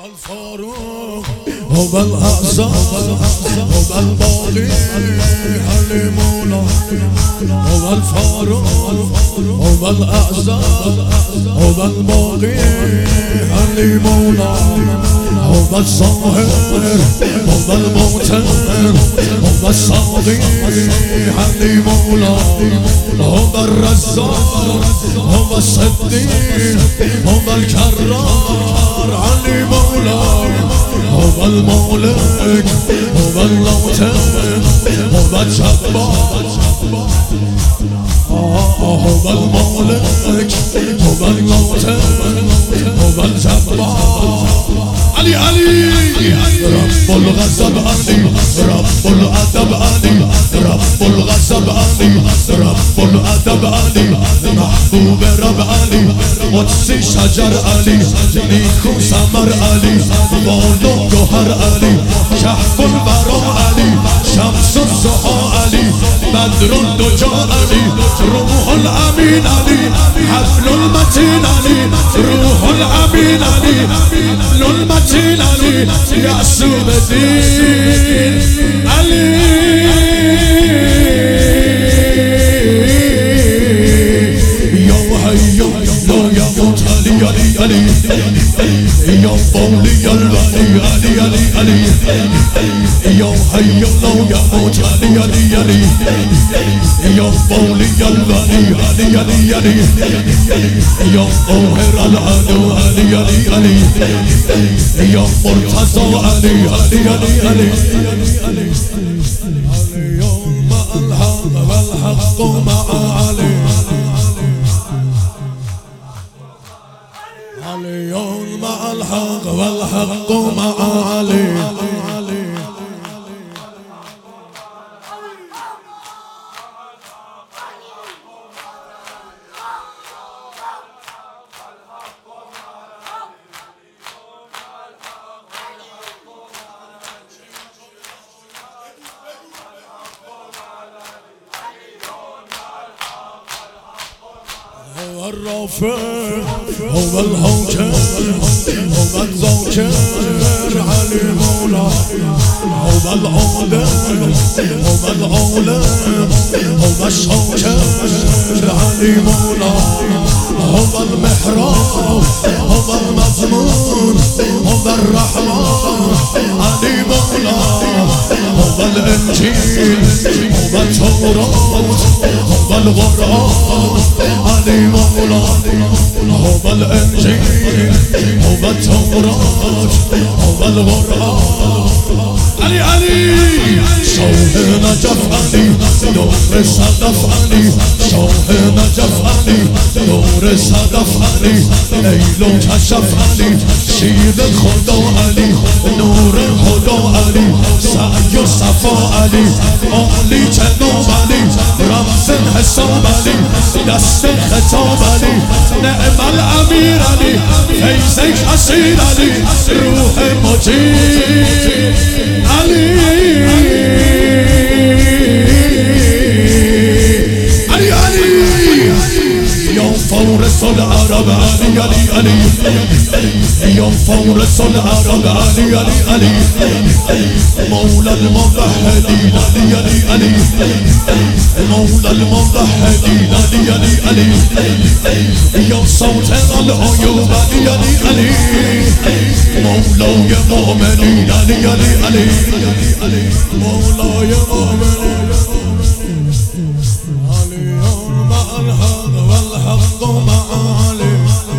الفاروق هو الأعظم هو الباقي علي مولا هو الفاروق هو الأعظم هو الباقي علي مولا هو الظاهر هو المعتر هو الصادق علي مولا هو الرزاق هو الصديق هو الكرار علي مولا هو المولك هو اللوتر هو الجبار هو المولك هو اللوتر هو الجبار علي علي رب الغضب علي رب الأدب علي رب الغضب علي رب الأدب علي محبوب رب علي قدسي شجر علي نیکو ثمر علي بالو گوهر علي کهف البرا علي شمس الضحی علي بدر الدجى علي روح الامین علي حبل المتین علي روح الامین علي حبل المتین علي يعصوب الدين علي يا موت علي علي علي يا مولي الولي علي علي علي يا حي يا موت علي علي علي يا مولي الولي علي علي علي يا قاهر العدو علي علي علي يا مرتضى علي علي علي علي اليوم الحق والحق مع علي اليوم مع الحق والحق مع علي هو الرافع هو الهوكر هو الذوكر علي مولا هو العولم هو العولم هو الشوكر علي مولا هو المحراب هو المضمون هو الرحمن علي مولا هو الانجيل هو التوراة هو القرآن علي مولا هو الانجيل هو التوراة هو القرآن علي علي شوه نجف علي نور صدف علي شوه نجف علي نور صدف علي لیل کشف علي شیر خدا علي نور خدا علي سعی و صفا علي عالی جناب علي رمز حساب علي دست خطاب علي نعم الامیر علي فیض کثیر علي روح مجید علي علي علي يا فارس العرب علي علي علي يا فارس العرب علي علي علي مولى الموحدين علي علي علي مولى الموحدين علي علي علي يا صوت العيوب علي علي علي مولاي مؤمنين علي علي علي مولاي مؤمنين اليوم مع الحق والحق مع علي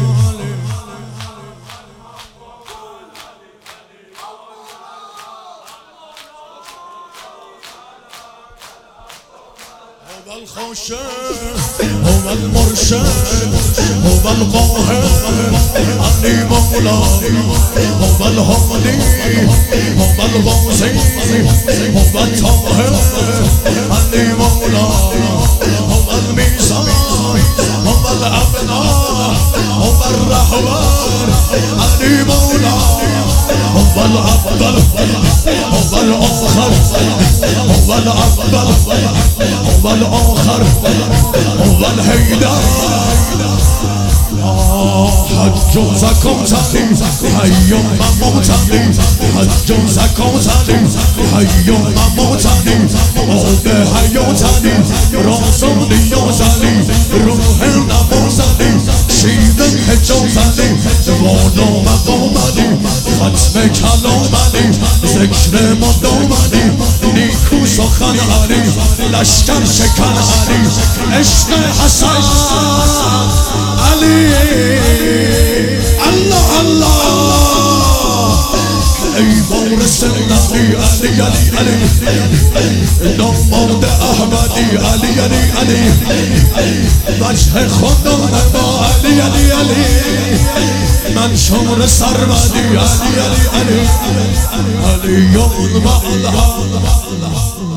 هو الخوشان هو المرشد هو القاهر علي مولا هو الهادي هو الغازي هو الطاهر علي مولا هو الميزان هو الأبناء هو الرحمن علي مولا هو الأفضل هو الآخر هو الأفضل هو الآخر هو الهيدر حج و زکات علی حی و ممات علی حج و زکات علی حی و ممات علی آب حیات علی راز و نیاز علی روح نماز علی شیر حجاز علی والا مقام علی ختم کلام علی ذکر مدام علی نیکو سخن علی لشکر شکن علی عشق حسن علی الله الله ای وارث نبی علی علی علی ناماد احمدی علی علی علی وجه خدا با علی علی علی منشور سرمدی علی علی علی علیون و الله